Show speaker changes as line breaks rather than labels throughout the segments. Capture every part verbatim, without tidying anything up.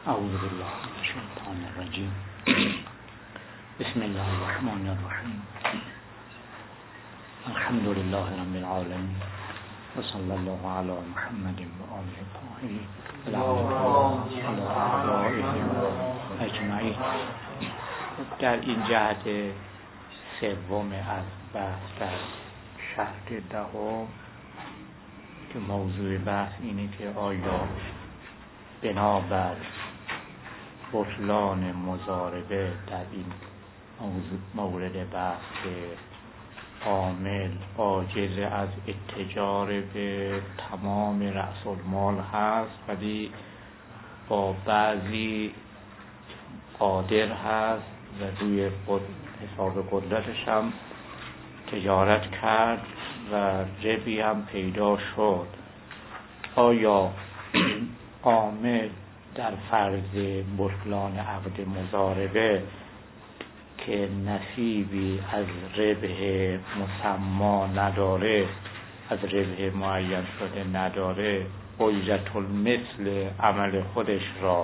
اعوذ بالله من الشیطان الرجیم. بسم الله الرحمن الرحیم. الحمد لله رب العالمین و صلی الله علی محمد و آله الطاهرین اجمعین. در این جهت سوم از بحث در شرط دهم که موضوع بحث اینه که آیا بنابر بطلان مضاربه در این موضوع مورد بحث که عامل عاجز از اتجار به تمام رأس المال هست ولی با بعضی قادر هست و روی حساب قدرتش هم تجارت کرد و ربحی هم پیدا شد، آیا عامل در فرض بطلان عقد مضاربه که نصیبی از ربح مسما نداره، از ربح معین شده نداره، اجرت المثل عمل خودش را،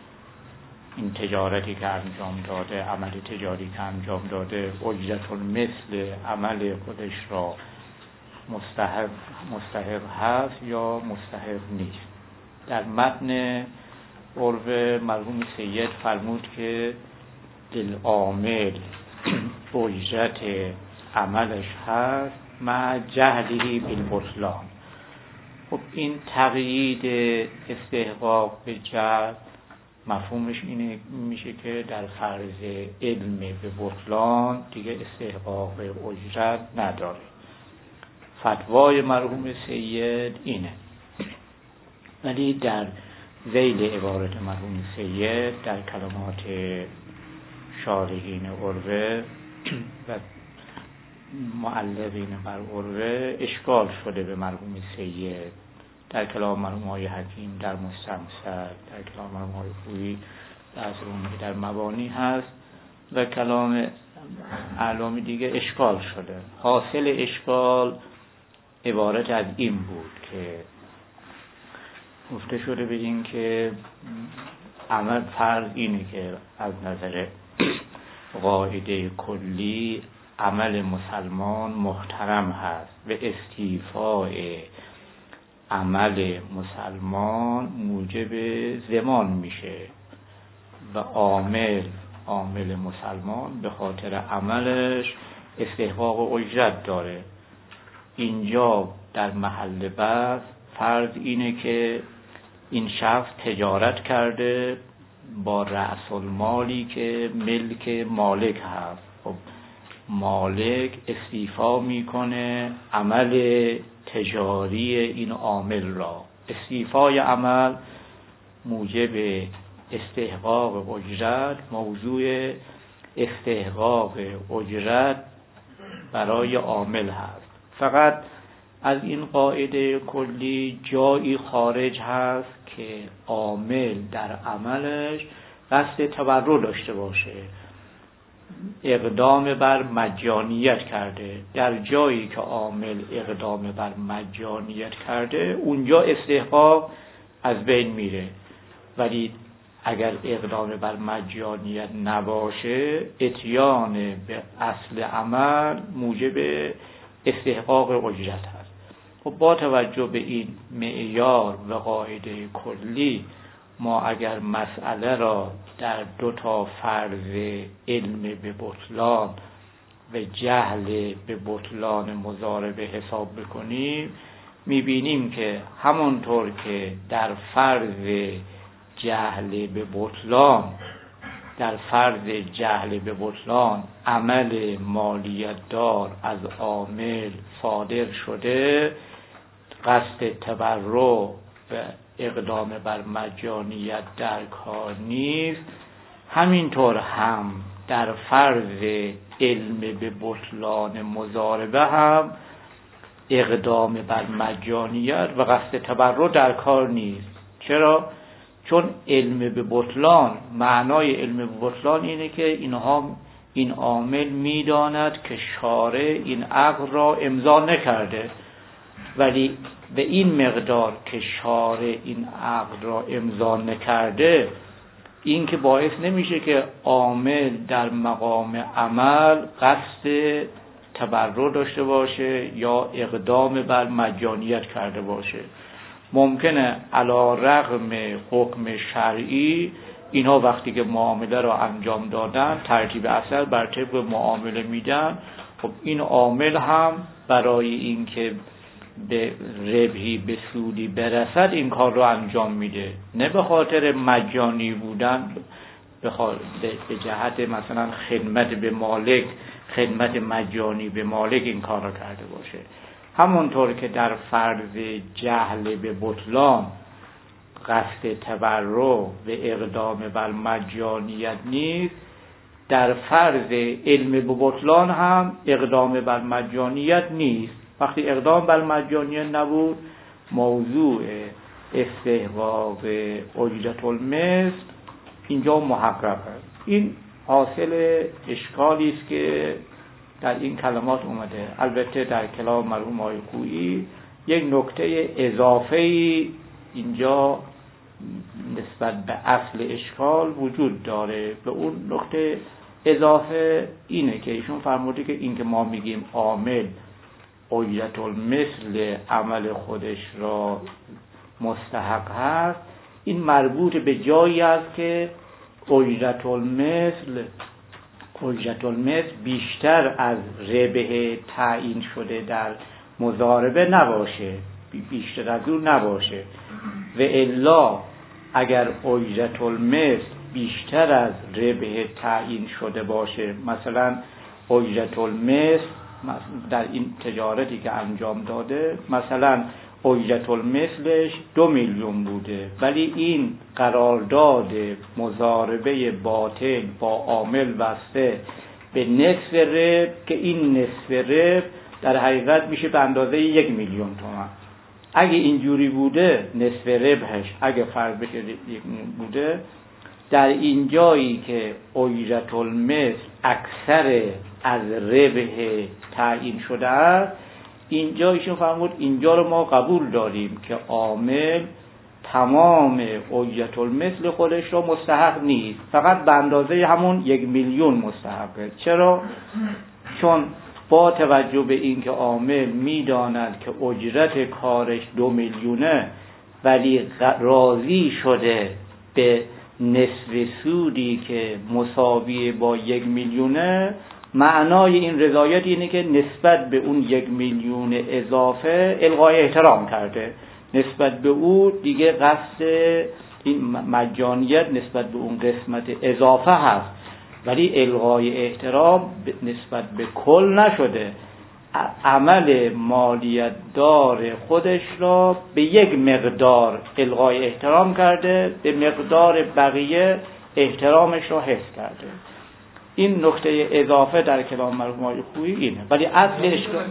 این تجارتی که انجام داده، عمل تجاری که انجام داده، اجرت المثل عمل خودش را مستحق مستحق هست یا مستحق نیست؟ در متن عرف مرحوم سید فرمود که للعامل اجرت عملش هست مع جهله بالبطلان. خب این تقیید استحقاق به جهل مفهومش اینه میشه که در فرض علم به بطلان دیگه استحقاق به اجرت نداره. فتوای مرحوم سید اینه، ولی در ذیل عبارت مرحوم سید در کلمات شارحین عروه و معلقین بر عروه اشکال شده به مرحوم سید. در کلام مرحوم های حکیم در مستمسک، در کلام مرحوم های خویی در مبانی هست و کلام اعلامی دیگه اشکال شده. حاصل اشکال عبارت از این بود که گفته شده به این که عمل فرض اینه که از نظر قاعده کلی عمل مسلمان محترم هست و استیفاء عمل مسلمان موجب ضمان میشه و عامل عامل مسلمان به خاطر عملش استحقاق اجرت داره. اینجا در محل بحث فرض اینه که این شخص تجارت کرده با رأس المالی که ملک مالک هست. خب مالک استیفا میکنه عمل تجاری این عامل را. استیفای عمل موجب استحقاق اجرت، موضوع استحقاق اجرت برای عامل هست. فقط از این قاعده کلی جایی خارج هست که عامل در عملش قصد تبرع داشته باشه، اقدام بر مجانیت کرده. در جایی که عامل اقدام بر مجانیت کرده اونجا استحقاق از بین میره، ولی اگر اقدام بر مجانیت نباشه اتیان به اصل عمل موجب استحقاق اجرت هست. خب با توجه به این معیار و قاعده کلی ما اگر مسئله را در دو تا فرض علم به بطلان و جهل به بطلان مضاربه حساب بکنیم میبینیم که همانطور که در فرض جهل به بطلان در فرض جهل به بطلان عمل مالیت دار از عامل صادر شده، قصد تبرع و اقدام بر مجانیت در کار نیست، همینطور هم در فرض علم به بطلان مضاربه هم اقدام بر مجانیت و قصد تبرع در کار نیست. چرا؟ چون علم به بطلان، معنای علم به بطلان اینه که اینها این عامل میداند که شارع این عقد را امضا نکرده، ولی به این مقدار که شارع این عقد را امضا نکرده این که باعث نمیشه که عامل در مقام عمل قصد تبرع داشته باشه یا اقدام بر مجانیت کرده باشه. ممکنه علی رغم حکم شرعی اینا وقتی که معامله را انجام دادن ترتیب اثر بر طبق معامله میدن، خب این عامل هم برای اینکه به ربحی به سودی برسد این کار رو انجام میده، نه به خاطر مجانی بودن، به به جهت مثلا خدمت به مالک، خدمت مجانی به مالک این کار رو کرده باشه. همونطور که در فرض جهل به بطلان قصد تبرع به اقدام بر مجانیت نیست، در فرض علم به بطلان هم اقدام بر مجانیت نیست. وقتی اقدام بر مجانیت نبود، موضوع استحقاق اجرت المثل اینجا محقق است. این حاصل اشکالی است که در این کلمات اومده. البته در کلام مرحوم آقای خویی یک نکته اضافه‌ای اینجا نسبت به اصل اشکال وجود داره. به اون نکته اضافه اینه که ایشون فرموده که این که ما میگیم عامل اجرت المثل عمل خودش را مستحق هست، این مربوط به جایی است که اجرت المثل اجرت المثل بیشتر از ربح تعیین شده در مضاربه نباشه، بیشتر از اون نباشه. و الا اگر اجرت المثل بیشتر از ربح تعیین شده باشه، مثلا اجرت المثل در این تجارتی که انجام داده مثلا اجرت المثلش دو میلیون بوده، ولی این قرارداد مضاربه باطل با عامل بسته به نصف ربح که این نصف ربح در حقیقت میشه به اندازه یک میلیون تومان. اگه اینجوری بوده نصف ربحش اگه فرض بشه یک بوده، در این جایی که اجرت المثل اکثر از ربح تعیین شده است، اینجا ایشون فرمود اینجا رو ما قبول داریم که عامل تمام اجرت المثل خودش رو مستحق نیست، فقط به اندازه همون یک میلیون مستحقه. چرا؟ چون با توجه به اینکه عامل میداند که اجرت کارش دو میلیونه ولی راضی شده به نصف سودی که مساوی با یک میلیونه، معنای این رضایت اینه که نسبت به اون یک میلیون اضافه الغای احترام کرده، نسبت به او دیگه قصد این مجانیت نسبت به اون قسمت اضافه هست، ولی الغای احترام نسبت به کل نشده. عمل مالیت دار خودش را به یک مقدار الغای احترام کرده، به مقدار بقیه احترامش را حفظ کرده. این نکته اضافه در کلام مرحوم آقای خویی اینه. ولی اصل اشکال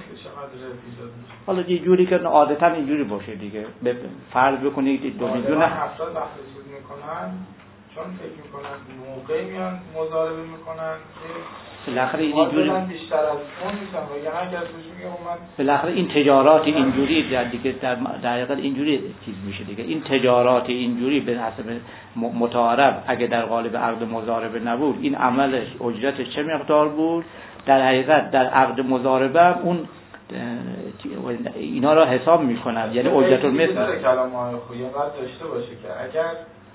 حالا یه جوری که عادتا اینجوری باشه دیگه، فرض بکنید دو میلیون
هفتاد بخشید میکنن چون فکر میکنن موقعی میان مضاربه میکنن که
بالاخره اینجوری
بیشتر از اون میشن و یا اگر توش میگه من
بالاخره این تجارات اینجوری در دیگه در دقیقاً اینجوری چیز میشه دیگه. این تجارات اینجوری به حسب متعارف اگه در قالب عقد مضاربه نبود، این عملش اجرتش چه مقدار بود، در حقیقت در عقد مضاربه اون اینا را حساب میکنن. یعنی اجرت المثل
داره کلام آقای خویی باید داشته باشه که اگر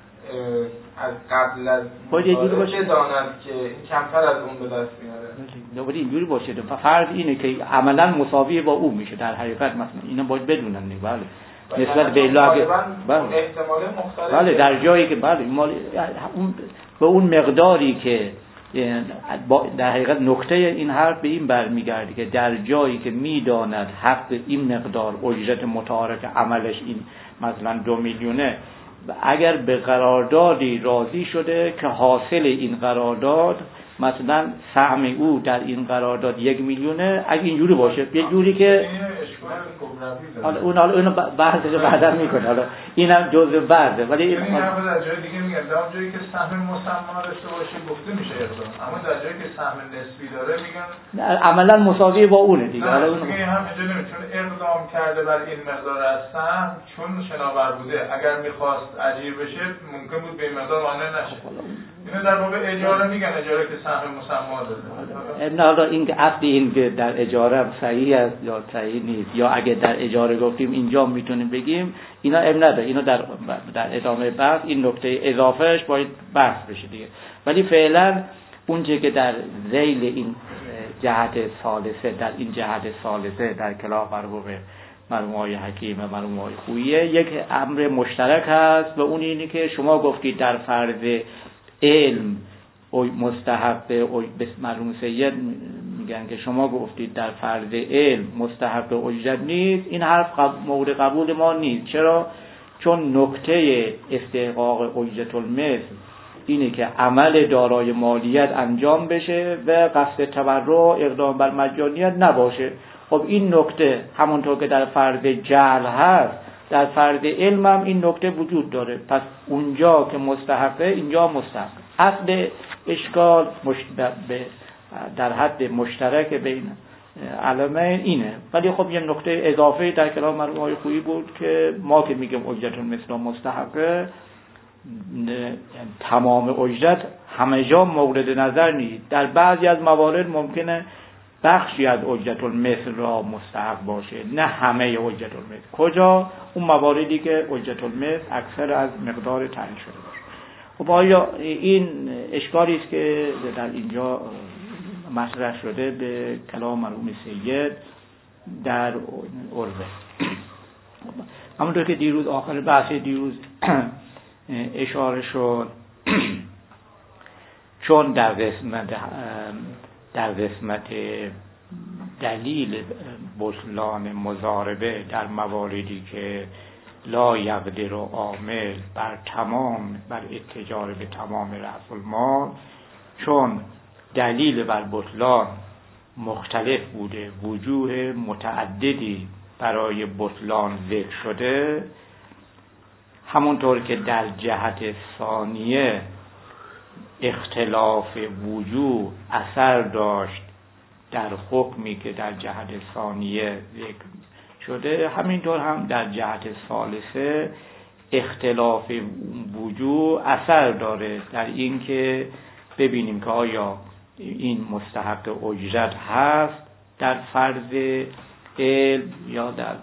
از قبل از مضاربه داند که کمتر از اون به دست میاره،
نباید اینجوری باشه. فرض اینه که عملا مساوی با اون میشه در حقیقت، مثلا اینا باید بدونن دیگه. بله نسبت به الا بله
احتمال مختلف
بله در جایی که بله اون به اون مقداری که در حقیقت نکته این حرف به این برمیگرده که در جایی که میداند حق این مقدار اجرت متعارف عملش این مثلا دو میلیونه، اگر به قراردادی راضی شده که حاصل این قرارداد مثلا سهم او در این قرارداد یک میلیونه، اگه اینجوری باشه یه جوری که
کبروی داره.
حالا اون حالا اونو بحثش بعدا میکنه، حالا اینم جزء بحثه، ولی
این حرف در جای دیگه میگن در جایی که سهم مسما داشته باشه گفته میشه اقدام، اما در جایی که سهم نسبی داره میگن
عملا مساوی با اونه دیگه. حالا اون
میگه هم اینجا نمیتونه اقدام کرده بر این مقدار از سهم چون شناور بوده، اگر میخواست اجیر بشه ممکن بود به این مقدار قانع نشه. اینو در باب اجاره میگن، اجاره که سهم مسما داره.
نه حالا این که اصلی این که در اجاره صحیح است یا صحیح نیست، یا اگه در اجاره گفتیم اینجا میتونیم بگیم، اینا ام نداره، اینا در در ادامه بحث این نکته اضافهش باید بحث بشه دیگه. ولی فعلا اونچه که در ذیل این جهت ثالثه، در این جهت ثالثه در کلام مرحوم مرحوم آقای حکیم و مرحوم آقای خوییه یک امر مشترک هست و اون اینه که شما گفتید در فرض علم او مستحق او مرحوم سید میگن که شما گفتید در فرض علم مستحق اجرت نیست، این حرف مورد قبول ما نیست. چرا؟ چون نکته استحقاق اجرت المثل اینه که عمل دارای مالیت انجام بشه و قصد تبرع اقدام بر مجانیت نباشه. خب این نکته همونطور که در فرض جهل هست در فرض علم هم این نکته وجود داره، پس اونجا که مستحقه اینجا مستحق. اصل اشکال در حد مشترک بین علمین اینه. ولی خب یه نکته اضافه در کلام مرحوم آقای خویی بود که ما که میگیم اجرت المثل مستحقه، تمام اجرت همه جا مورد نظر نیست. در بعضی از موارد ممکنه بخشی از اجرت المثل را مستحق باشه، نه همه اجرت المثل. کجا؟ اون مواردی که اجرت المثل اکثر از مقدار تعیین شده باشه. خب آیا این اشکالی است که در اینجا مطرح شده به کلام مرحوم سید در عربه. همونطور که دیروز آخر بحث دیروز اشاره شد، چون در قسمت در قسمت دلیل بطلان مضاربه در مواردی که لا یقدر عامل بر تمام بر اتجار به تمام رأس المال، چون دلیل بر بطلان مختلف بوده، وجوه متعددی برای بطلان ذکر شده، همونطور که در جهت ثانیه اختلاف وجوه اثر داشت در حکمی که در جهت ثانیه ذکر شده، همینطور هم در جهت ثالثه اختلاف وجوه اثر داره در این که ببینیم که آیا این مستحق اجرت هست در فرض علم یا در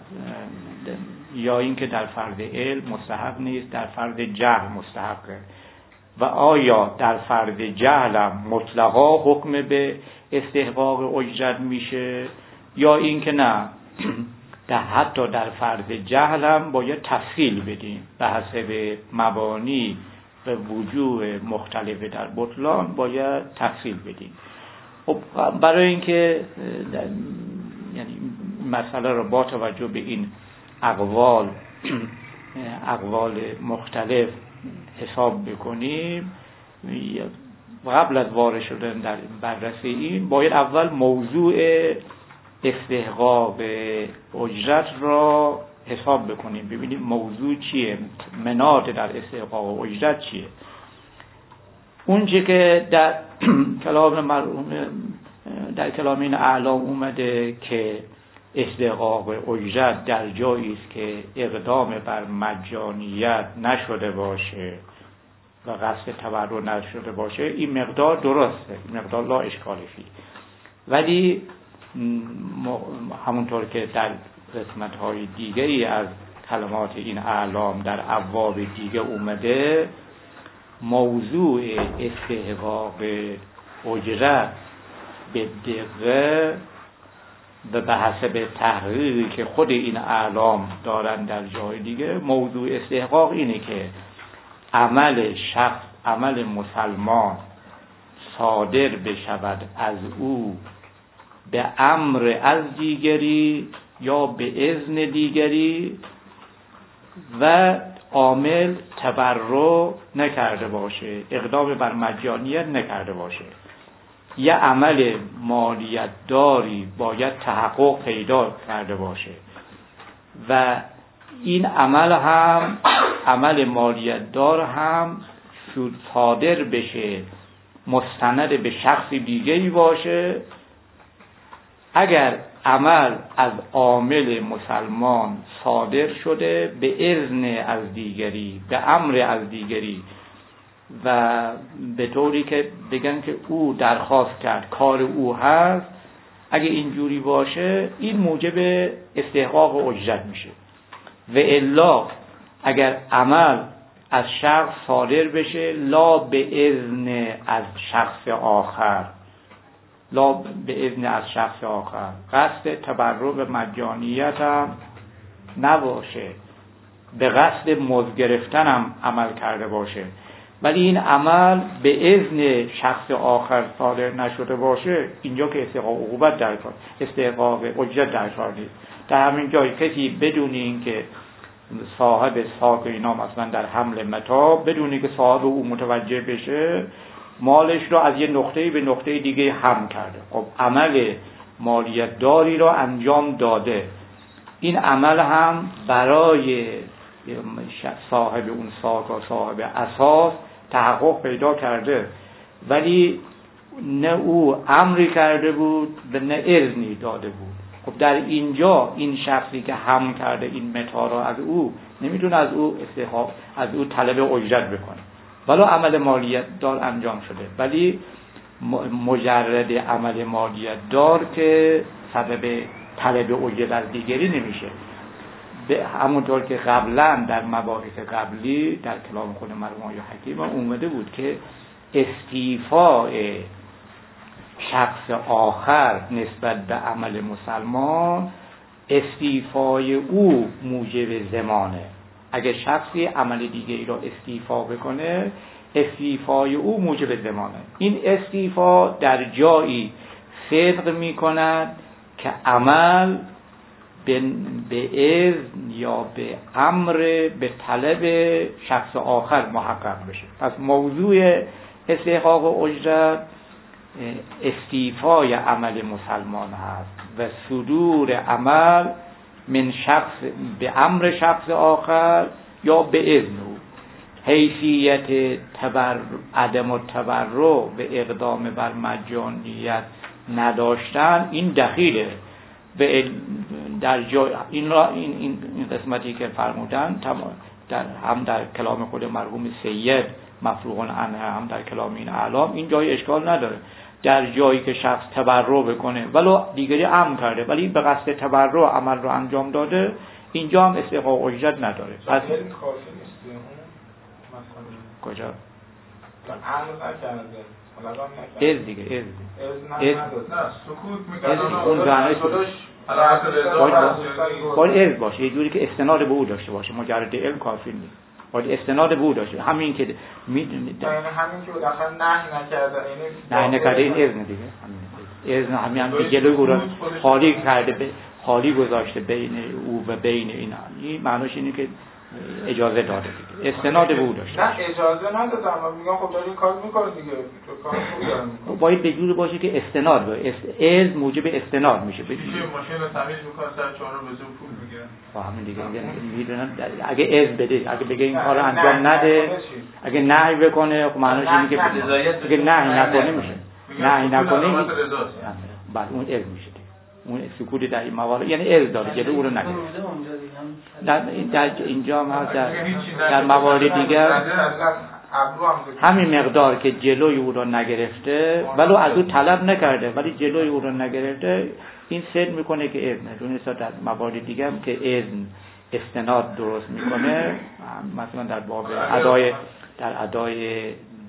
یا این که در فرض علم مستحق نیست، در فرض جهل مستحقه، و آیا در فرض جهل هم مطلقا حکم به استحقاق اجرت میشه یا این که نه در حتی در فرض جهل هم باید تفصیل بدیم به حسب مبانی و وجوه مختلف در بطلان باید تفصیل بدیم. خب برای اینکه یعنی مسئله رو با توجه به این اقوال اقوال مختلف حساب بکنیم، قبل از وارد شدن در بررسی این باید اول موضوع استحقاق اجرت را حساب بکنیم، ببینیم موضوع چیه، مناط در استحقاق اجرت چیه. اون چی که در کلام مرحوم در کلام این اعلام اومده که استحقاق اجرت در جایی است که اقدام بر مجانیت نشده باشه و قصد تبرع نشده باشه، این مقدار درسته، این مقدار لا اشکال فیه. ولی همونطور که در قسمت‌های دیگری از کلمات این اعلام در ابواب دیگه اومده، موضوع استحقاق اجرت به دقیقه و به حسب تحقیقی که خود این اعلام دارن در جای دیگه، موضوع استحقاق اینه که عمل شخص، عمل مسلمان صادر بشود از او به امر از دیگری یا به اذن دیگری و عامل تبرع نکرده باشه، اقدام بر مجانیت نکرده باشه. یه عمل مالیت داری باید تحقق پیدا کرده باشه و این عمل هم عمل مالیت دار هم شد صادر بشه مستند به شخص دیگری باشه اگر عمل از عامل مسلمان صادر شده به اذن از دیگری، به امر از دیگری و به طوری که بگن که او درخواست کرد کار او هست، اگه اینجوری باشه این موجب استحقاق اجرت میشه. و الا اگر عمل از شخص صادر بشه لا به اذن از شخص آخر، لا به اذن از شخص آخر، قصد تبرع به مجانیت هم نباشه، به قصد مزد گرفتن هم عمل کرده باشه، ولی این عمل به اذن شخص آخر صادر نشده باشه، اینجا که استحقاق عقوبت در کار، استحقاق اجرت در کار نیست. در همین جای کسی بدون اینکه صاحب ساک اینا مثلا در حمل متاع، بدون اینکه صاحب او متوجه بشه مالش رو از یه نقطه‌ای به نقطه دیگه حمل کرده، خب عمل مالیت داری رو انجام داده. این عمل هم برای صاحب اون ساک و صاحب اساس تحقق پیدا کرده، ولی نه او امری کرده بود و نه اذنی داده بود. خب در اینجا این شخصی که حمل کرده این متاع را از او نمیتونه از او استحقاق از او طلب اجرت بکنه، ولی عمل مالیت دار انجام شده، ولی مجرد عمل مالیت دار که سبب طلب اجرت از دیگری نمیشه. به همونطور که قبلا در مباحث قبلی در کلام خود مرحوم آقای حکیم اومده بود که استیفاء شخص آخر نسبت به عمل مسلمان، استیفای او موجب ضمانه. اگه شخصی عمل دیگری را استیفا بکنه، استیفای او موجب ضمانه. این استیفا در جایی صدق میکند که عمل به اذن یا به امر به طلب شخص آخر محقق بشه. پس موضوع استحقاق اجرت استیفای عمل مسلمان هست و صدور عمل من شخص به امر شخص آخر یا به اذن او. حیثیت تبر عدم التبرع به اقدام بر مجانیت نداشتن این دخیله به در جای این را این, این, این قسمتی که فرمودن در هم در کلام خود مرحوم سید مفروغ عنه هم در کلام این اعلام این جای اشکال نداره. در جایی که شخص تبرع بکنه ولو دیگری امر کرده ولی به قصد تبرع عمل رو انجام داده، اینجا هم استحقاق اجرت نداره. پس کجا؟
امر نکرده
از دیگه از
از سکوت میکنه
اون زنه باید از باشه، یه جوری که استناد به او داشته باشه، مجرد علم کافی نیست، باید استناد به او داشته. همین که
میدونید یعنی همین که داخل نهی نکرده،
یعنی نهی نکرده این اذن دیگه، همین اذن همین هم جلوی او را خالی کرده، به خالی گذاشته بین او و بین این. این معنیش اینه که اجازه داده دیگه، استناد به او داشته.
نه اجازه نداده، اما میگم خب داره این کار میکنه دیگه، تو کار خوب داره میکنه.
باید به جوری باشه که استناد باشه، است از موجب استناد میشه.
میشه ماشین رو تمیز میکنه، سر چهار رو بزن پول میگیرن.
با همین دیگه میدونن اگه از بده، اگه بگه این کارو انجام نده، اگه نهی بکنه، خب معنیش اینه که اگه نهی نکنه میشه. نهی نکنه بعد اون از میشه. اون سکوت در این موارد یعنی از داره جلو او رو نگیره. در در اینجا هم هست، در در موارد دیگر همین مقدار که جلوی او رو نگرفته ولو از او طلب نکرده ولی جلوی او رو نگرفته، این سد میکنه که اذن. دونستا در موارد دیگه هم که اذن استناد درست میکنه، مثلا در باب ادای در ادای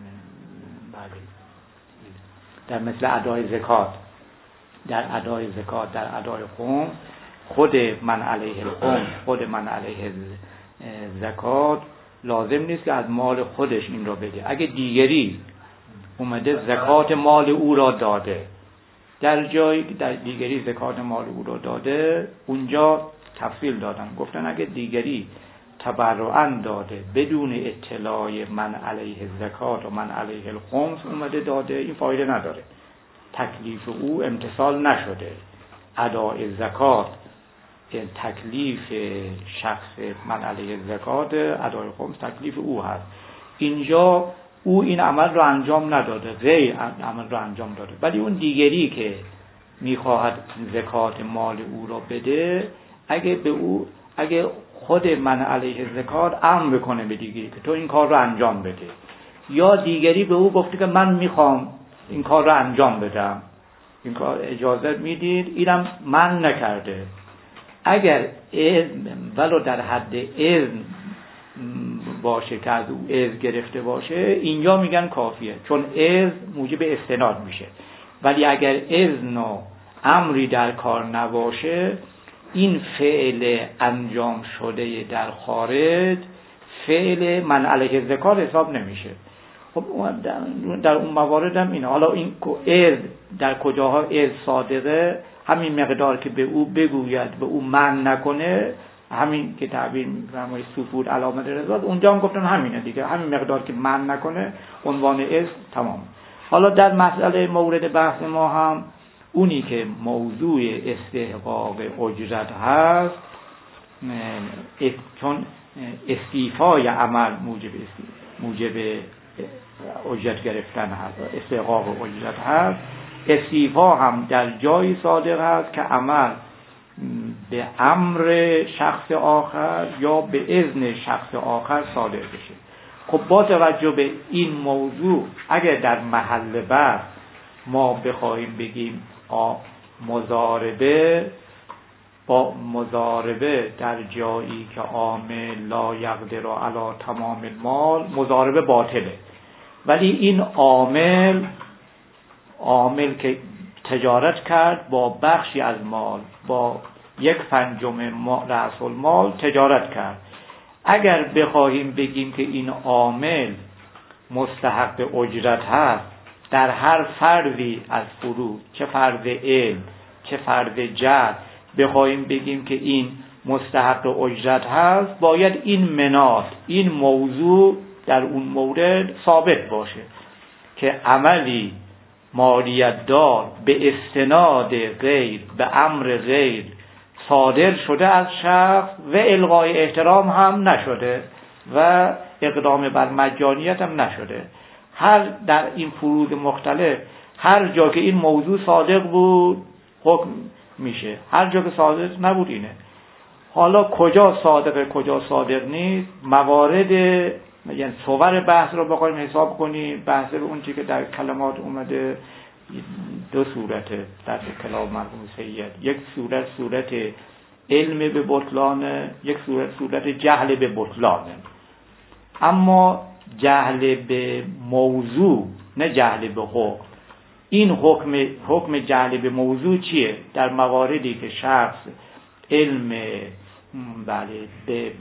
در مثل ادای زکات، در ادای زکات، در ادای خمس، خود من علیه الخمس، خود من علیه زکات لازم نیست که از مال خودش این رو بده. اگه دیگری اومده زکات مال او را داده، در جایی در دیگری زکات مال او را داده، اونجا تفصیل دادن، گفتن اگه دیگری تبرعاً داده بدون اطلاع من علیه زکات و من علیه الخمس اومده داده، این فایده نداره، تکلیف او امتثال نشده، اداء زکات تکلیف شخص من علیه زکات ادای خمس تکلیف او هست. اینجا او این عمل رو انجام نداده، غیر عمل رو انجام داده، ولی اون دیگری که میخواهد زکات مال او را بده، اگه به او اگه خود من علیه زکات امر کنه به دیگری که تو این کار رو انجام بده، یا دیگری به او گفته که من میخوام این کار رو انجام بدم، این کار اجازه میدید، اینم من نکرده، اگر اذن ولو در حد اذن باشه که از او اذن گرفته باشه، اینجا میگن کافیه، چون اذن موجب استناد میشه. ولی اگر اذن و امری در کار نباشه، این فعل انجام شده در خارج فعل من علیه زکات حساب نمیشه. خب در اون موارد هم اینه. حالا این اذن در کجاها اذن صادقه، همین مقدار که به او بگوید، به او من نکنه، همین که تعبیر می‌فرمایید سکوت علامت رضا، اونجا هم گفتن همینه دیگه، همین مقدار که من نکنه عنوان اذن تمام. حالا در مسئله مورد بحث ما هم اونی که موضوع استحقاق اجرت هست، چون استیفای عمل موجب موجب اجرت گرفتن هست، استحقاق اجرت هست، استیفا هم در جایی صادق هست که عمل به امر شخص آخر یا به اذن شخص آخر صادر بشه. خب با توجه به این موضوع، اگر در محل بحث ما بخواهیم بگیم مضاربه با مضاربه در جایی که عامل لا یقدر علی تمام المال، مضاربه باطله. ولی این عامل عامل که تجارت کرد با بخشی از مال، با یک پنجم رأس المال تجارت کرد، اگر بخواهیم بگیم که این عامل مستحق اجرت هست در هر فردی از فروع، چه فرد علم چه فرد جهل، بخواهیم بگیم که این مستحق اجرت هست، باید این مناط، این موضوع در اون مورد ثابت باشه که عملی مالیت دار به استناد غیر، به امر غیر صادر شده از شخص و الغای احترام هم نشده و اقدام بر مجانیت هم نشده. هر در این فروض مختلف هر جا که این موضوع صادق بود حکم میشه، هر جا که صادق نبود اینه. حالا کجا صادقه کجا صادق نیست، موارد یعنی صور بحث رو بخوایم حساب کنیم، بحث اون چیزی که در کلمات اومده دو صورته در کلام مرحوم سید، یک صورت صورت علم به بطلانه، یک صورت صورت جهل به بطلانه. اما جهل به موضوع نه جهل به حکم. این حکم حکم جهل به موضوع چیه؟ در مواردی که شخص علم بله به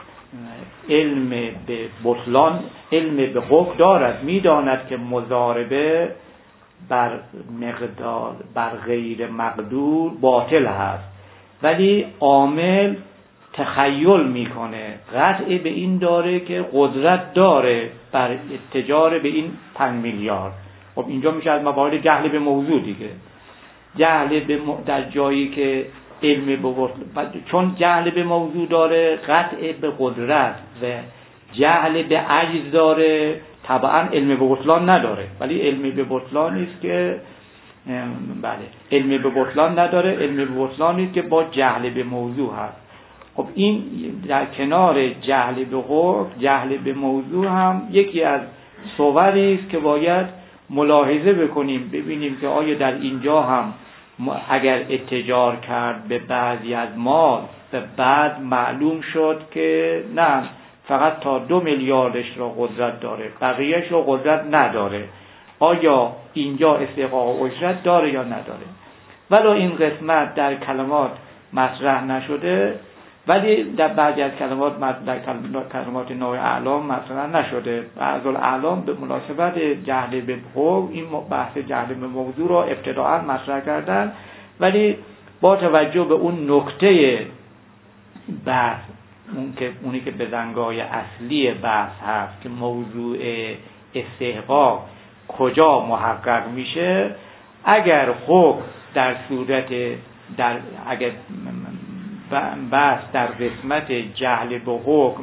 علم به بطلان، علم به حکم دارد، میداند که مضاربه بر مقدار بر غیر مقدور باطل هست، ولی عامل تخیل میکنه، قطع به این داره که قدرت داره بر اتجار به این پنج میلیارد. خب اینجا میشه از موارد جهل به موضوع دیگه. جهل به م... در جایی که علم به بطلان، چون جهل به موضوع داره، قطع به قدرت و جهل به عجز داره، طبعا علم به بطلان نداره. ولی علم به بطلان نیست که بله علم به بطلان نداره، علم به بطلان نیست که با جهل به موضوع هست. خب این در کنار جهل به حکم، جهل به موضوع هم یکی از صوری است که باید ملاحظه بکنیم، ببینیم که آیا در اینجا هم اگر اتجار کرد به بعضی از مال و بعد معلوم شد که نه فقط تا دو میلیاردش را قدرت داره، بقیهش را قدرت نداره، آیا اینجا استحقاق اجرت داره یا نداره؟ ولو این قسمت در کلمات مطرح نشده، ولی در بعضی از کلمات در کلمات نوع اعلام مطرح نشده. بعض الاعلام به مناسبت جهل به حکم این بحث جهل به موضوع را ابتداء مطرح کردن، ولی با توجه به اون نکته بحث، اون که اونی که به زنگای اصلی بحث هست که موضوع استحقاق کجا محقق میشه، اگر حکم در صورت در اگر بحث در قسمت جهل به حکم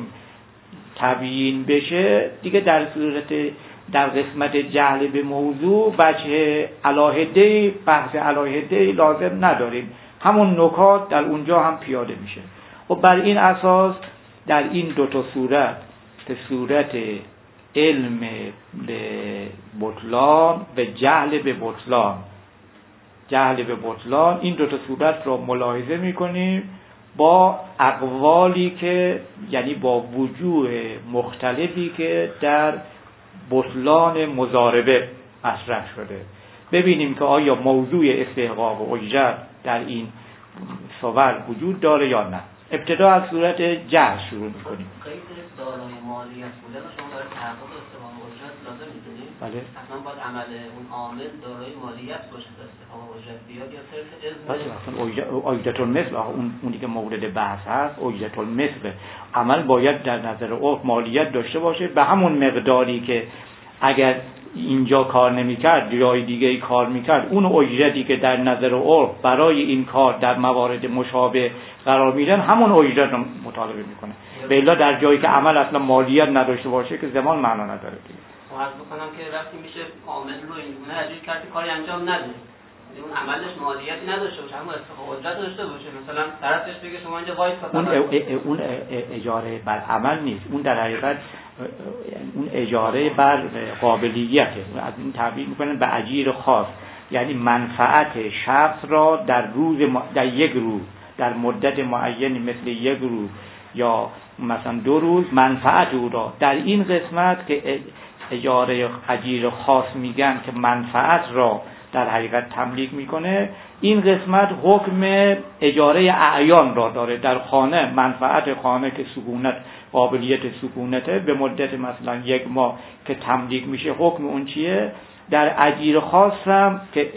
تبیین بشه دیگه، در صورت در قسمت جهل به موضوع وجه علاهده بحث علاهده لازم نداریم، همون نکات در اونجا هم پیاده میشه. و بر این اساس در این دو تا صورت، به صورت علم به بطلان و جهل به بطلان، جهل به بطلان، این دو تا صورت رو ملاحظه میکنیم با اقوالی که یعنی با وجوه مختلفی که در بطلان مضاربه مطرح شده. ببینیم که آیا موضوع استحقاق و اجرت در این صور وجود داره یا نه. ابتدا از صورت جهل شروع میکنیم.
قید دارای مالیت بودن شما برای تحقق استحقاق و اجرت لازم میدونید؟
بله.
اصلا باید عمل اون عامل دارای مالیت باشه تا استحقاق و اجرت بیاد یا صرف اذن؟
بله، اصلا اجرت المثل، اون اونی که مورد بحث هست اجرت المثل، عمل باید در نظر عرف مالیت داشته باشه به همون مقداری که اگر اینجا کار نمی‌کرد جای دیگه ای کار می‌کرد، اون اجرتی که در نظر عرف برای این کار در موارد مشابه قرار میدن همون اجرت رو مطالبه میکنه. به الا در جایی که عمل اصلا مالیت نداشته باشه که زمان معنا نداره دیگه.
فرض بکنم که وقتی میشه عامل رو اینگونه اجرا کرد کاری انجام نده، اون عملش مالیتی نداشته باشه اما استحقاق اجرت داشته باشه، مثلا طرفش بگه شما اینجا وایس
اون اون اجاره بر عمل نیست، اون در حقیقت اون اجاره بر قابلیته. از این تعبیر میکنن به اجیر خاص، یعنی منفعت شخص را در روز در یک روز در مدت معینی مثل یک روز یا مثلا دو روز منفعت او را در این قسمت که اجاره اجیر خاص میگن که منفعت را در حقیقت تملیک میکنه، این قسمت حکم اجاره اعیان را داره. در خانه منفعت خانه که سکونت قابلیت سکونته به مدت مثلا یک ماه که تملیک میشه، حکم اون چیه؟ در اجیر خاص هم که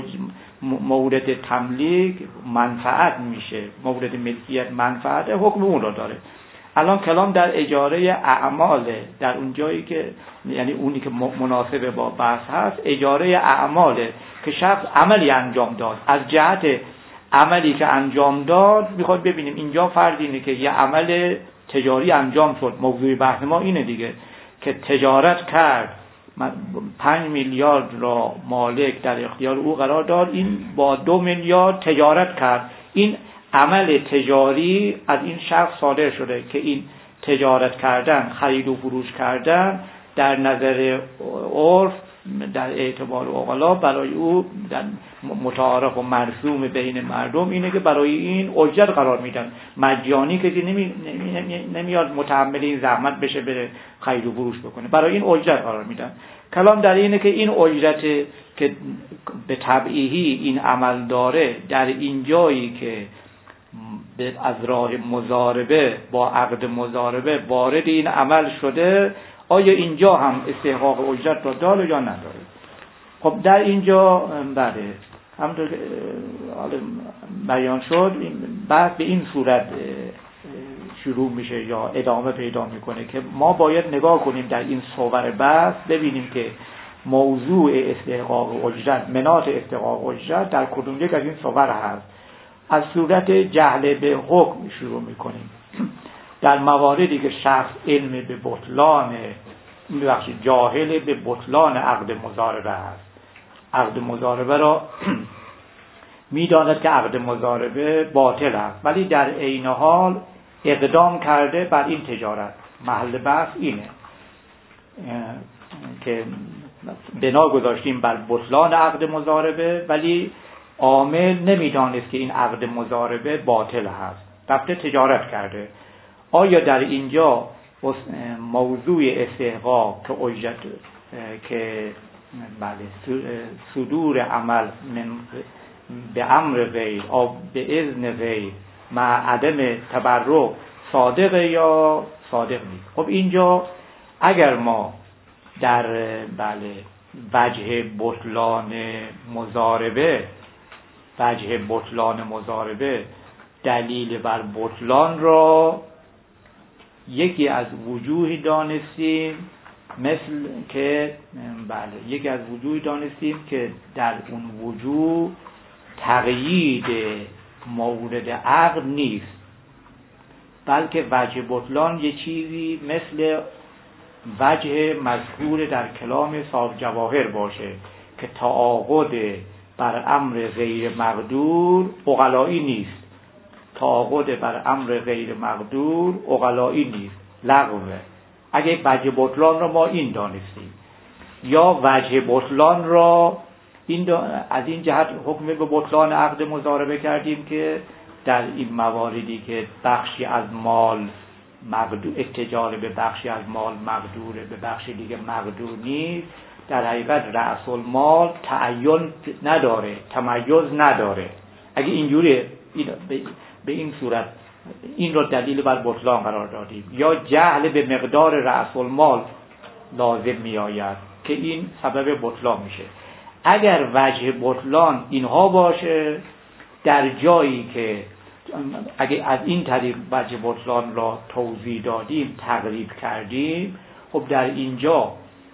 مورد تملیک منفعت میشه، مورد ملکیت منفعت، حکم اون را داره. الان کلام در اجاره اعماله، در اون جایی که یعنی اونی که مناسب با بحث هست اجاره اعماله که شخص عملی انجام داد، از جهت عملی که انجام داد میخواد ببینیم اینجا فرض اینه که یه عمل تجاری انجام شد، موضوع بحث ما اینه دیگه که تجارت کرد، پنج میلیارد را مالک در اختیار او قرار داد، این با دو میلیارد تجارت کرد، این عمل تجاری از این شخص صادر شده که این تجارت کردن، خرید و فروش کردن در نظر عرف در اعتبار عقلا برای او در متعارف و مرسوم بین مردم اینه که برای این اجرت قرار میدن، مجانی کسی نمی، نمی، نمیاد متحمل این زحمت بشه بره خرید و فروش بکنه، برای این اجرت قرار میدن. کلام در اینه که این اجرت که به تبعیهی این عمل داره در این جایی که از راه مضاربه با عقد مضاربه وارد این عمل شده، آیا اینجا هم استحقاق اجرت را داره یا نداره؟ خب در اینجا بله همونطور که بیان شد بعد به این صورت شروع میشه یا ادامه پیدا میکنه که ما باید نگاه کنیم در این صور بحث ببینیم که موضوع استحقاق اجرت، مناط استحقاق اجرت در کدوم یک از این صور هست. از صورت جهل به حکم شروع میکنیم. در مواردی که شخص علم به بطلان میبخشید جاهل به بطلان عقد مضاربه هست، عقد مضاربه را میداند که عقد مضاربه باطل است ولی در عین حال اقدام کرده بر این تجارت. محل بحث اینه که بنا گذاشتیم بر بطلان عقد مضاربه ولی عامل نمیدانست که این عقد مضاربه باطل هست، رفته تجارت کرده. آیا در اینجا موضوع استحقاق که اجرت که بله صدور عمل من به امر غیر او به اذن غیر مع عدم تبرع صادق یا صادق نیست؟ خب اینجا اگر ما در بله وجه بطلان مضاربه وجه بطلان مضاربه دلیل بر بطلان را یکی از وجوهی دانستیم، مثل که بله یکی از وجوهی دانستیم که در اون وجوه تقیید مورد عقد نیست، بلکه وجه بطلان یه چیزی مثل وجه مذکور در کلام صاحب جواهر باشه که تعاقد بر امر غیر مقدور عقلایی نیست. تعاقد بر امر غیر مقدور عقلایی نیست، لغوه. اگه وجه بطلان را ما این دانستیم، یا وجه بطلان را این دا از این جهت حکم به بطلان عقد مضاربه کردیم که در این مواردی که بخشی از مال مقدور، اتجار به بخشی از مال مقدوره، به بخشی دیگه مقدور نیست، در حقیقت رأس المال تعین نداره، تمیز نداره. اگه اینجوری این به این صورت این رو دلیل بر بطلان قرار دادیم، یا جهل به مقدار رأس المال لازم می آید که این سبب بطلان میشه. اگر وجه بطلان اینها باشه، در جایی که اگه از این طریق وجه بطلان را توضیح دادیم، تقریب کردیم، خب در اینجا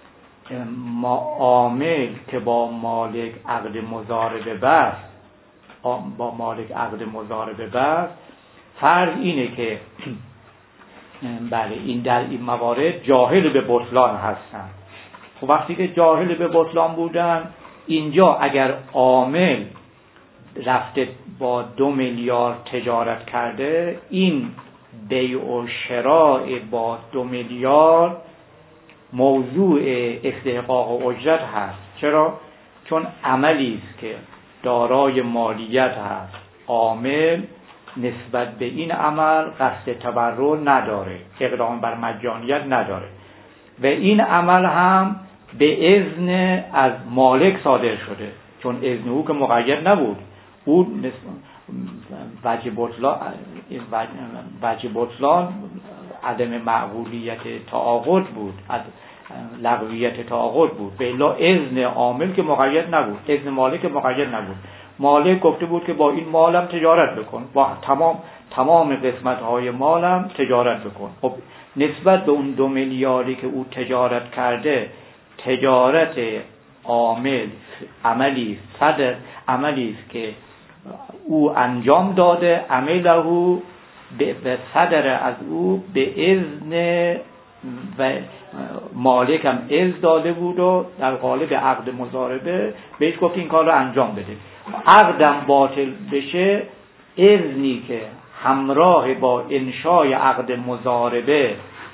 ما عامل که با مالک عقد مضاربه بست، با مالک عقد مضاربه بست، فرض اینه که بله این در این موارد جاهل به بطلان هستن. خب وقتی که جاهل به بطلان بودن، اینجا اگر عامل رفته با دو میلیارد تجارت کرده، این بیع و شراء با دو میلیارد موضوع استحقاق و اجرت هست. چرا؟ چون عملی است که دارای مالیت هست، عامل نسبت به این عمل قصد تبرع نداره، اقدام بر مجانیت نداره، و این عمل هم به اذن از مالک صادر شده، چون اذن او که مقید نبود. او وجه بطلان وجه بطلان عدم معقولیت تعاقد بود، لغویت تعاقد بود، به الا اذن عامل که مقید نبود، اذن مالک که مقید نبود. مالک گفته بود که با این مالم تجارت بکن، با تمام تمام قسمت های مالم تجارت بکن. خب نسبت به اون دو میلیاردی که او تجارت کرده، تجارت عامل عملی صدر عملی است که او انجام داده، عمله به صدر از او به اذن و مالک هم اذن داده بود و در قالب عقد مضاربه بهش گفت این کار رو انجام بده. عقدم باطل بشه، اذنی که همراه با انشای عقد مضاربه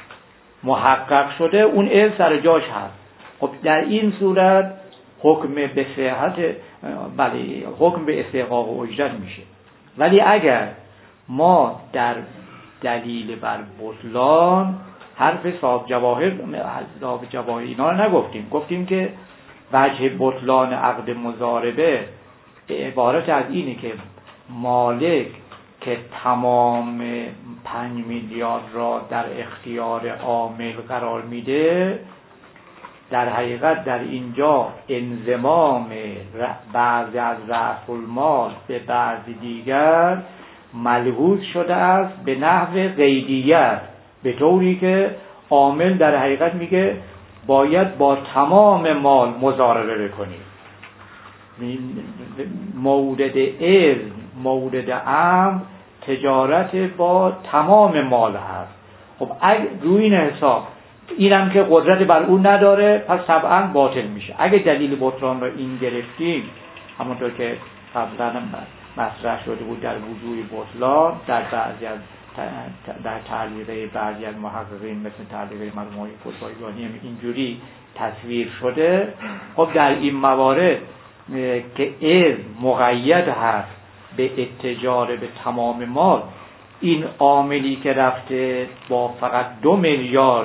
محقق شده، اون اذن سر جاش هست. خب در این صورت حکم به صحت بله حکم به استحقاق و اجرت میشه. ولی اگر ما در دلیل بر بطلان حرف صاحب جواهر صاحب جواهر اینا رو نگفتیم، گفتیم که وجه بطلان عقد مضاربه عبارت از اینه که مالک که تمام پنج میلیارد را در اختیار عامل قرار میده، در حقیقت در اینجا انضمام بعضی از رأس المال به بعضی دیگر ملحوظ شده است به نحو قیدیت، به طوری که عامل در حقیقت میگه باید با تمام مال مضاربه بکنی. مورد اذن، مورد امر تجارت با تمام مال هست. خب اگه روی این حساب اینم که قدرت بر اون نداره، پس طبعا باطل میشه. اگه دلیل بطلان رو این گرفتیم، همونطور که قبلا مطرح شده بود در وضوح بطلان، در بعضی از در تعلیقه بعضی از محققین مثل تعلیقه مرحوم فتوایانی اینجوری تصویر شده. خب در این موارد که اذن مقید هست به اتجار به تمام مال، این عاملی که رفته با فقط دو میلیارد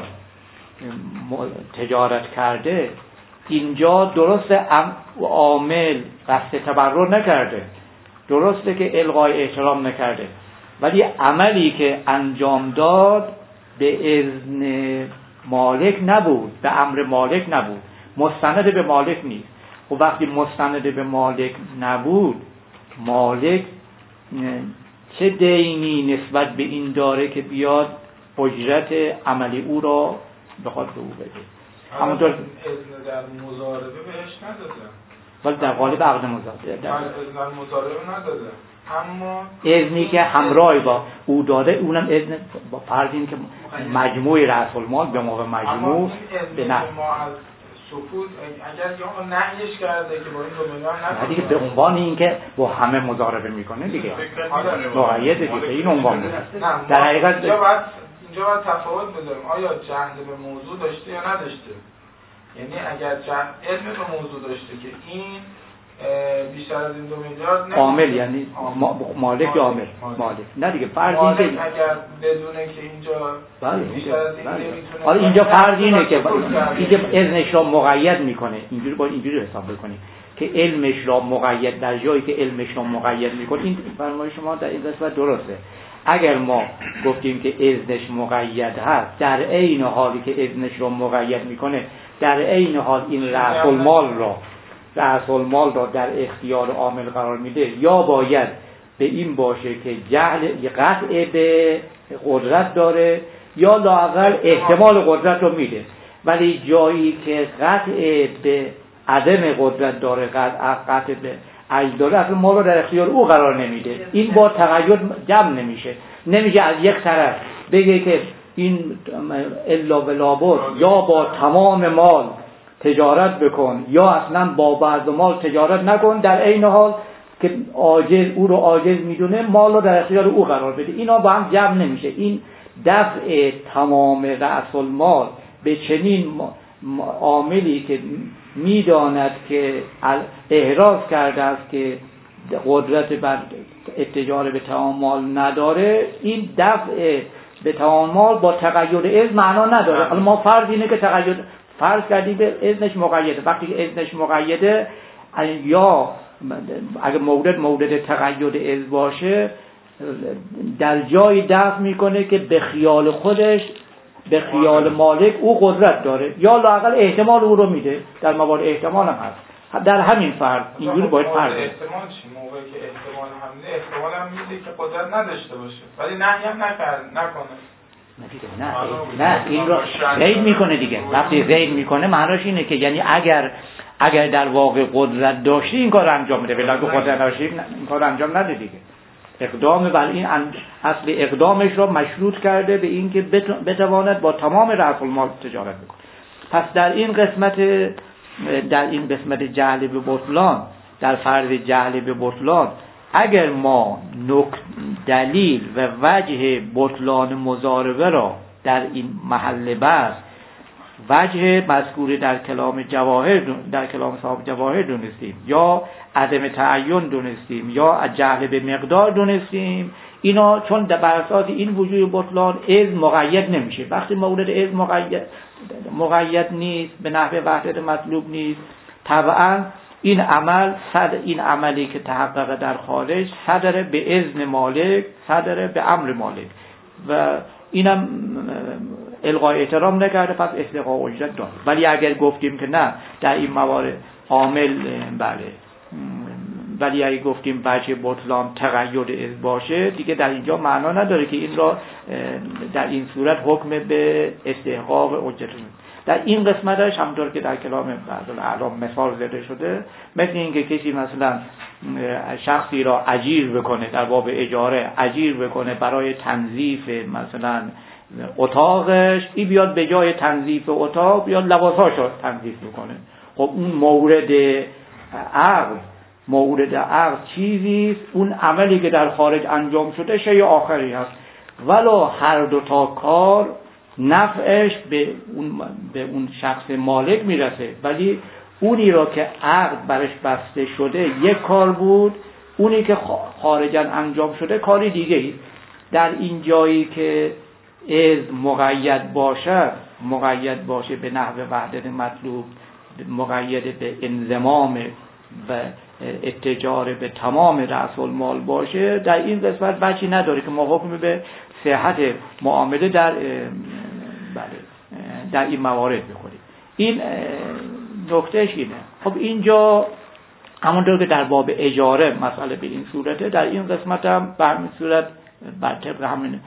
تجارت کرده، اینجا درسته عامل قصد تبرع نکرده، درسته که الغای احترام نکرده، ولی عملی که انجام داد به اذن مالک نبود، به امر مالک نبود، مستند به مالک نیست. و وقتی مستند به مالک نبود، مالک چه دینی نسبت به این داره که بیاد اجرت عملی او را بخواد به او بده؟
همونطور اذن در مضاربه بهش ندادن.
ولی در قالب عقد مزاربه
در اذن مزاربه نداده، اما
اذنی که همراه با او داده اونم اذن با فرض این که مجموع رأس المال به موقع مجموع به نه
سکوت اگر یا نهیش کرده که با این دو میلیون
نه دیگه به عنوان این که با همه مضاربه میکنه دیگه مقید دیگه این عنوان در حقیقت
اینجا باید اینجا باید تفاوت بذاریم آیا جهل به موضوع داشته یا نداشته. یعنی اگر جهل علم به موضوع داشته که این بیشتر از این دو میلیارد
عامل یعنی مالک یا عامل مالک نه دیگه فرض این که
اگر بدونه که اینجا
بله اینجا حالا اینجا فرض اینه که اینجا اذنش را مقید میکنه اینجوری باید اینجوری حساب بکنیم که علمش را مقید در جایی که علمش را مقید میکنه. این فرمایش شما در این قسمت درسته. اگر ما گفتیم که اذنش مقید هست در عین حالی که اذنش را مقید میکنه در عین حال این رأس المال را رأس المال را در اختیار عامل قرار میده، یا باید به این باشه که جهل قطع به قدرت داره یا لااقل احتمال قدرت رو میده، ولی جایی که قطع به عدم قدرت داره قطع, قطع به عجز داره اصلا مال رو در اختیار او قرار نمیده. این با تقید جمع نمیشه. نمیشه از یک طرف بگه که این الا بلابد یا با تمام مال تجارت بکن یا اصلا با بعض مال تجارت نکن، در عین حال که عاجز او رو عاجز میدونه مال رو در اختیار او قرار بده. اینا با هم جمع نمیشه. این دفع تمام رأس المال به چنین عاملی که میداند که احراز کرده است که قدرت بر اتجار به تمام مال نداره، این دفع به تمام مال با تقید اذن معنا نداره. حالا ما فرض اینه که تقید فرض کردیم به اذنش مقیده. وقتی که اذنش مقیده یا اگه مورد مورد تقید اذن باشه در جای دفع میکنه که به خیال خودش به خیال مالک او قدرت داره یا لااقل احتمال او رو میده. در موارد احتمال هم هست. در همین فرض اینجوری باید فرض
احتمال چی؟ موقعی که احتمال هم میده احتمال هم میده که قدرت نداشته باشه ولی نهی هم نکرد نکنه.
نه نه این رو غیر میکنه دیگه. وقتی غیر میکنه معناش اینه که یعنی اگر اگر در واقع قدرت داشتی این کار رو انجام میده، ولی اگه قدرت نداشتی این کار رو انجام نده دیگه. اقدام بر این اصل اقدامش رو مشروط کرده به این که بتواند با تمام رأس المال تجارت بکنه. پس در این قسمت در این قسمت جهل به بطلان، در فرض جهل به بطلان، اگر ما نک دلیل و وجه بطلان مضاربه را در این محل بحث وجه مذکور در کلام جواهر در کلام صاحب جواهر دونستیم یا عدم تعین دونستیم یا جهل به مقدار دونستیم، اینا چون بر اساس این وجود بطلان اذن مقید نمیشه. وقتی مورد اذن مقید مقید نیست به نحو وحدت مطلوب نیست، طبعا این عمل صد این عملی که تحقق در خارج صدر به اذن مالک، صدر به امر مالک و اینم الغای احترام نکرده، پس استحقاق اجرت داره. ولی اگر گفتیم که نه در این موارد عامل بله، ولی اگه گفتیم وجه بطلان تقید اذن باشه دیگه در اینجا معنا نداره که این را در این صورت حکم به استحقاق اجرت. در این قسمتش همونطور که در کلام بعض الاعلام مثال زده شده، مثل این که کسی مثلا شخصی را اجیر بکنه در باب اجاره، اجیر بکنه برای تنظیف مثلا اتاقش، این بیاد به جای تنظیف اتاق بیاد لباساشو تنظیف بکنه. خب اون مورد عقد مورد عقد چیزیست، اون عملی که در خارج انجام شده شیء آخری هست، ولو هر دو تا کار نفعش به اون به اون شخص مالک میرسه، ولی اونی را که عقد برش بسته شده یک کار بود، اونی که خارجاً انجام شده کاری دیگه است. در این جایی که از مقید باشه مقید باشه به نحو وحدت مطلوب، مقید به انضمام و اتجار به تمام رأس المال باشه، در این قسمت بچی نداره که ما حکم به صحت معامله در بله در این موارد بخوریم. این نکتهش اینه. خب اینجا همونطور که در باب اجاره مسئله به این صورته، در این قسمت هم به همین صورت بر طبق همین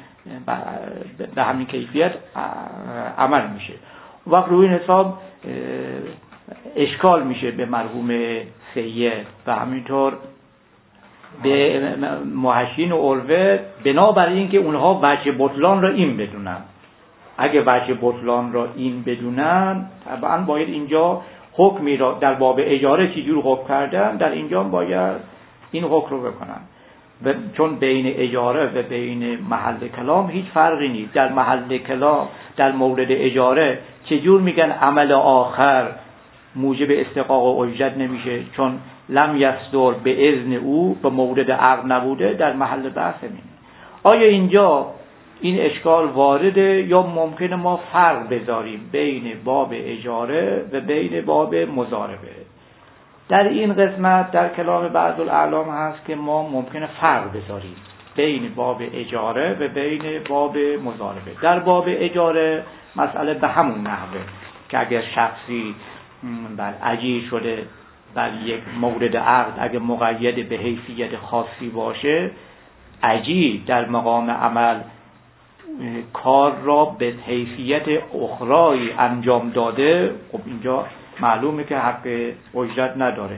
به همین کیفیت عمل میشه. وقت روی این حساب اشکال میشه به مرحوم سید و همینطور به محشین و عروه، بنابراین اینکه اونها وجه بطلان را این بدونن. اگه وجه بطلان را این بدونن، طبعا باید اینجا حکمی را در باب اجاره چجور حکم کردن، در اینجا باید این حکم رو بکنن. چون بین اجاره و بین محل کلام هیچ فرقی نیست. در محل کلام در مورد اجاره چجور میگن عمل آخر موجب استحقاق و اجرت نمیشه؟ چون لم یصدر به اذن او، به مورد عقد نبوده، در محل بحث نمیشه. آیا اینجا این اشکال وارده یا ممکنه ما فرق بذاریم بین باب اجاره و بین باب مضاربه؟ در این قسمت در کلام بعض الاعلام هست که ما ممکنه فرق بذاریم بین باب اجاره و بین باب مضاربه. در باب اجاره مسئله به همون نحوه که اگر شخصی بر اجیر شده بر یک مورد عقد، اگر مقید به حیثیت خاصی باشه، اجیر در مقام عمل کار را به حیثیت اخرایی انجام داده، خب اینجا معلومه که حق اجرت نداره،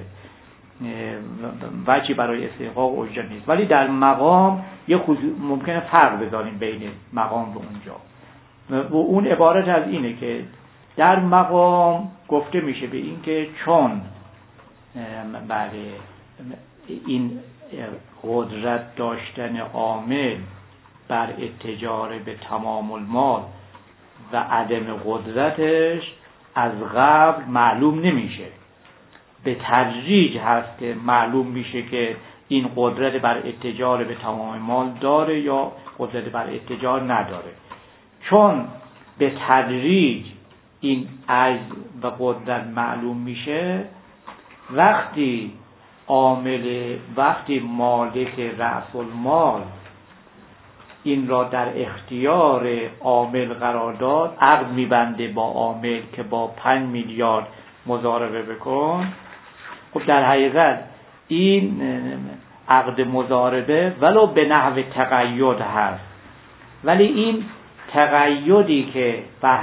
وجهی برای استحقاق اجرت نیست. ولی در مقام یه ممکنه فرق بذاریم بین مقام و اونجا، و اون عبارت از اینه که در مقام گفته میشه به این که چون بله این قدرت داشتن عامل بر اتجار به تمام المال و عدم قدرتش از قبل معلوم نمیشه، به تدریج هست که معلوم میشه که این قدرت بر اتجار به تمام مال داره یا قدرت بر اتجار نداره. چون به تدریج این عجز و قدرت معلوم میشه، وقتی عامل وقتی مالک رأس المال این را در اختیار عامل قرار داد، عقد میبنده با عامل که با پنج میلیارد مضاربه بکن، خب در حقیقت این عقد مضاربه ولو به نحو تقید هست، ولی این تقیدی که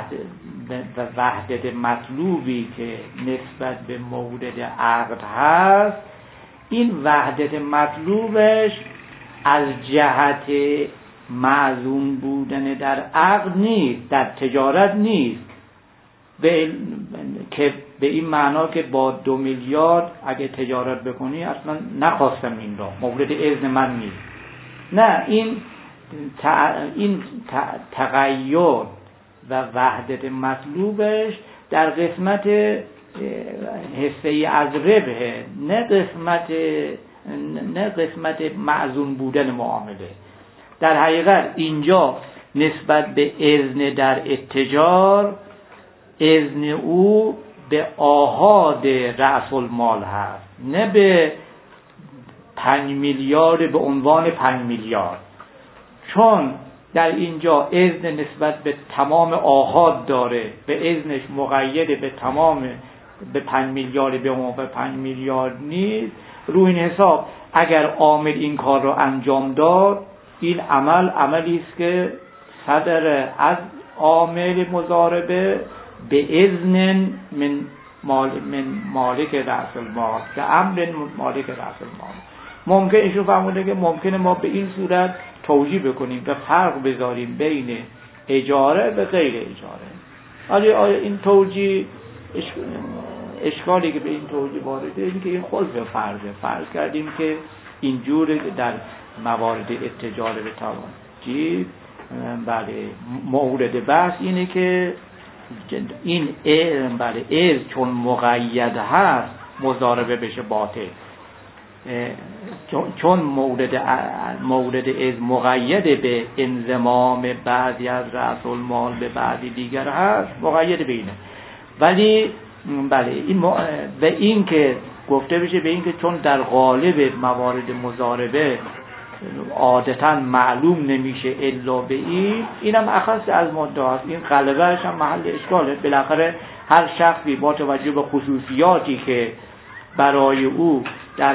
وحدت مطلوبی که نسبت به مورد عقد هست، این وحدت مطلوبش از جهت معزوم بودن در عقد نیست، در تجارت نیست، به که به این معنا که با دو میلیارد اگه تجارت بکنی اصلا نخواستم این را، مورد اذن من نیست. نه، این تع... این تقید و وحدت مطلوبش در قسمت حصه از ربحه، نه قسمت نه قسمت معزوم بودن معامله. در حقیقت اینجا نسبت به اذن در اتجار، اذن او به آحاد رأس المال هست، نه به پنج میلیارد به عنوان پنج میلیارد. چون در اینجا اذن نسبت به تمام آحاد داره، به اذنش مقید به تمام به پنج میلیارد به عنوان پنج میلیارد نیست. روی این حساب اگر عامل این کار رو انجام داد، این عمل عملی است که صدر از عامل مضاربه به اذن من مال من مالک رأس المال، که امر مالک رأس المال. ممکن ایشون فرموده که ممکنه ما به این صورت توجیه بکنیم و فرق بذاریم بین اجاره و غیر اجاره. آیا آیا این توجیه اشکالی که به این توجیه وارده این که این خود به فرضه فرض کردیم که اینجور در موارد اتجار به توجیه، بله مورد بحث اینه که این بله از چون مقید هست مضاربه بشه باطل، چون مورد مورد از مقید به انضمام بعضی از رأس المال به بعضی دیگر هست، مقید به اینه. ولی بله این و این که گفته بشه به این که چون در غالب موارد مضاربه عادتا معلوم نمیشه الا به این، اینم اخص از مدعاست، این غلبهش هم محل اشکاله. بالاخره هر شخصی با توجه به خصوصیاتی که برای او در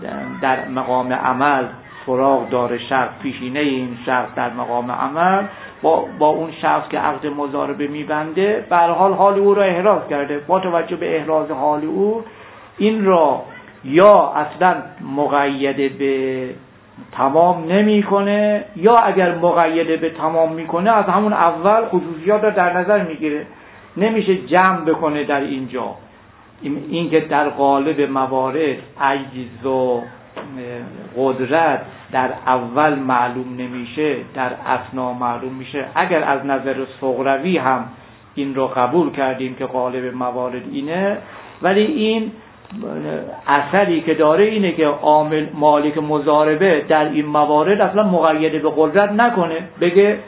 در مقام عمل سراغ داره، شخص پیشینه این شخص در مقام عمل، با, با اون شخص که عقد مضاربه میبنده به هر حال حال او را احراز کرده. با توجه به احراز حال او این را یا اصلا مقید به تمام نمیکنه، یا اگر مقید به تمام میکنه از همون اول خصوصیات را در نظر میگیره. نمیشه جمع بکنه در اینجا این که در قالب موارد عجز و قدرت در اول معلوم نمیشه، در اثنا معلوم میشه. اگر از نظر صغروی هم این رو قبول کردیم که قالب موارد اینه، ولی این اثری که داره اینه که عامل مالک مضاربه در این موارد اصلا مقید به قدرت نکنه، بگه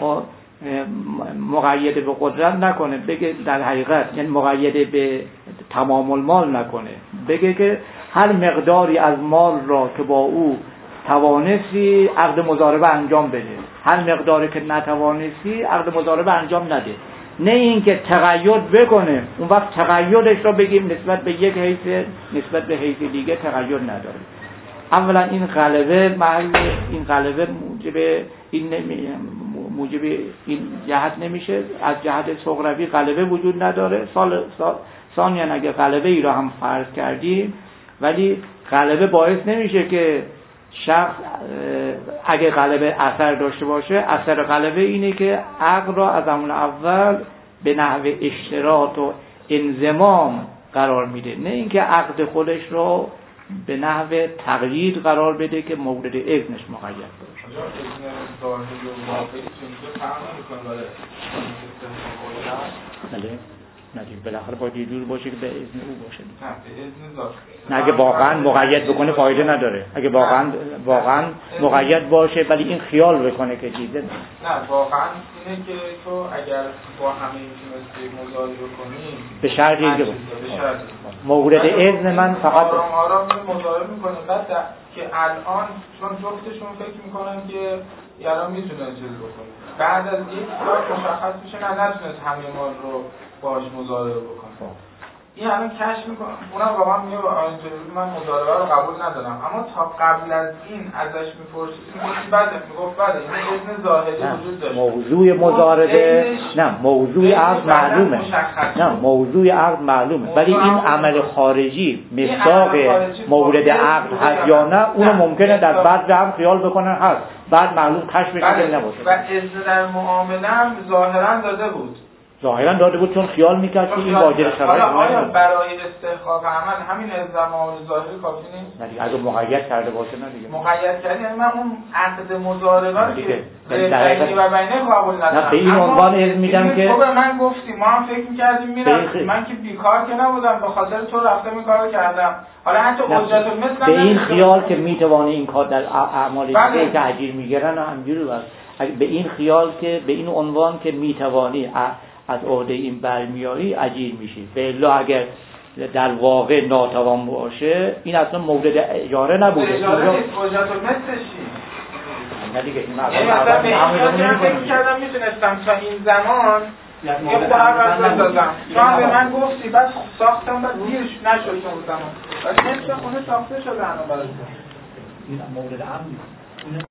مقید به قدرت نکنه، بگه در حقیقت یعنی مقید به تمام المال نکنه، بگه که هر مقداری از مال را که با او توانستی عقد مضاربه انجام بده، هر مقداری که نتوانستی عقد مضاربه انجام نده. نه اینکه تقید بکنه، اون وقت تقیدش را بگیم نسبت به یک حیث نسبت به حیث دیگه تقید نداره. اولا این غلبه محل این غلبه موجب این نمی موجب این جهت نمیشه، از جهت صغروی غلبه وجود نداره. سال سال ثانیاً اگه غلبه ای را هم فرض کردیم، ولی غلبه باعث نمیشه که شخص اگه غلبه اثر داشته باشه، اثر غلبه اینه که عقل را از همون اول به نحو اشتراط و انضمام قرار میده، نه اینکه عقد خودش رو به نحو تقیید قرار بده که مورد اذنش مقید باشه. بله ندیم بالاخره باید یه جور باشه که به اذن او باشه. نه اگه واقعا مقید بکنه فایده نداره. اگه واقعا واقعا مقید باشه ولی این خیال بکنه که چیزه
نه واقعا اینه که تو اگر با همه میتونستی مضاربه کنی
به شرطی که مورد اذن من فقط
آرام آرام مضاربه میکنه. بعد که الان چون جفتشون فکر میکنن که الان میتونه چیز بکنه، بعد از یک سال مشخص میشه نه نتونست همه مال رو باش مضاربه بکنه. این الان کشف میکنه، اونم واقعا میگه اینجوری من مضاربه رو قبول ندارم، اما تا قبل از این ازش میپرسید میگفت بعد میگفت بعد این اذن ظاهری وجود داشت.
موضوع مضاربه نه موضوع عقد معلومه، نه موضوع عقد معلومه، ولی این عمل خارجی مصداق مورد عقد هست یا نه اونو ممکنه در بعد هم خیال بکنن هست، بعد معلوم کشف بشه نباشه.
و اذن در معامله هم ظاهرا داده بود،
ظاهرا داده بود چون خیال میکرد که این واجد شرایط
آیا برای استحقاق عمل همین اذن معامله ظاهری کافی نیست؟
نه دیگه اگه مقید کرده باشه نه دیگه
مقید کردی یعنی من اون عقد مضاربه رو
دیگه
در بینی و بینه قبول ندارم.
نه به این عنوان اذن میدم که
تو به من گفتی ما هم فکر میکردیم میرم، من که بیکار که نبودم به خاطر تو رفتم این کارو کردم، حالا حتی اجرت المثل
به این خیال که میتوانی این کار در اعمال دیگه که اجیر میگیرن همینجوری باشه، به این خیال که به این عنوان که میتوانی از عهده این برمیاری اجیر میشی، به الا اگر در واقع ناتوان باشه این اصلا مورد اجاره نبوده.
اجاره نیست، اجرت المثل چی؟
نه دیگه این
یعنی مثلا به این من فکر کردم میتونستم تا این زمان یه خود عوض بندازم، چون به من گفتی بعد ساختم بعد دیرش نشد اون زمان ولی نصف خونه ساخته شده الان برای این
مورد امن